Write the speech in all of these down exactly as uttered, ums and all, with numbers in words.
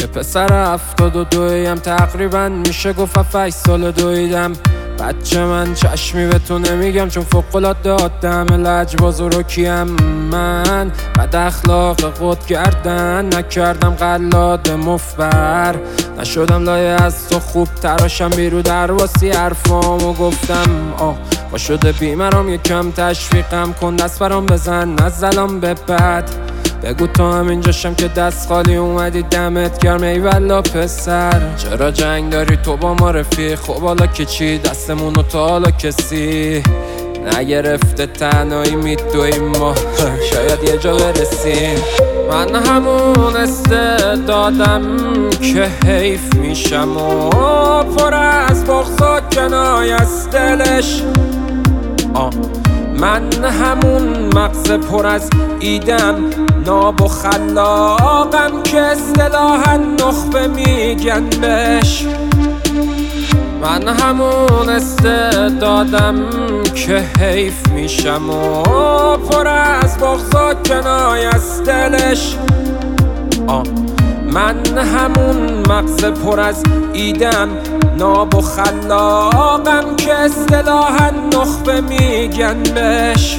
پسر هفتاد و دویم تقریبا میشه گفت هفت سال دویدم. بچه من چشمی به تو نمیگم چون فوق‌العاده آدم لجباز و رکیم. من بد اخلاق قد گردن نکردم قلاد مفبر. نشدم لایه از تو خوب تراشم بیرو در واسی حرفامو گفتم. آه با شده بیمرام یکم تشویقم کن دست برام بزن از الان به بعد. بگو تو همینجاشم که دست خالی اومدی دمت گرم ای والا پسر. چرا جنگ داری تو با ما رفیق؟ خب حالا که چی دستمونو تا حالا کسی نگرفته تنهایی میدویم ما شاید یه جا برسیم. من همون استعدادم که حیف میشم و پر از بغض و کنایه است دلش. آه من همون مغز پر از ایدم ناب و خلاقم که اصطلاحاً نخبه میگن بهش. من همون استعدادم که حیف میشم و پر از بغض و کنایه است دلش. آه من همون مغز پر از ایدم ناب و خلاقم که اصطلاحاً نخبه میگن بهش.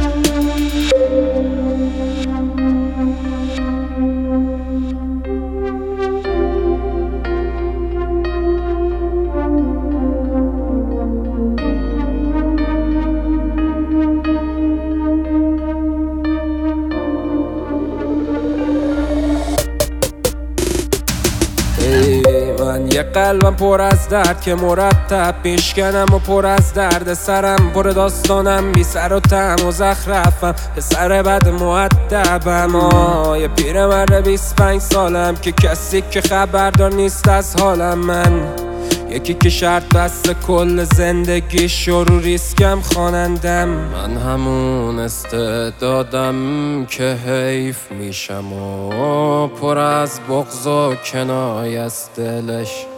من یه قلبم پر از درد که مرتب میشکنم و پر از درد سرم پر داستانم بی سر و تم و زخرفم پسر بد مؤدبم. آه یه پیرمرد بیست و پنج سالم که کسی که خبردار نیست از حالم. من یکی که شرط بسته کل زندگیش رو ریسکم خوانندم. من همون استعدادم که حیف میشم و پر از بغض و کنایه است دلش.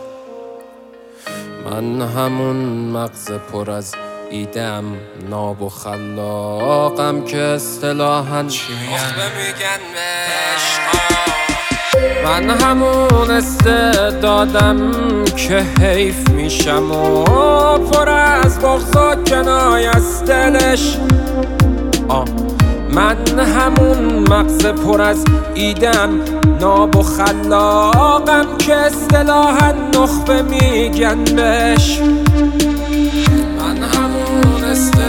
من همون مغز پر از ایدم ناب و خلاقم که اصطلاحاً نخبه میگن بهش. من همون استعدادم که حیف میشم و پر از بغض و کنایه است دلش. آه من همون مغز پر از ایدم ناب و خلاقم که اصطلاحاً نخبه میگن بهش. من همون استعدادم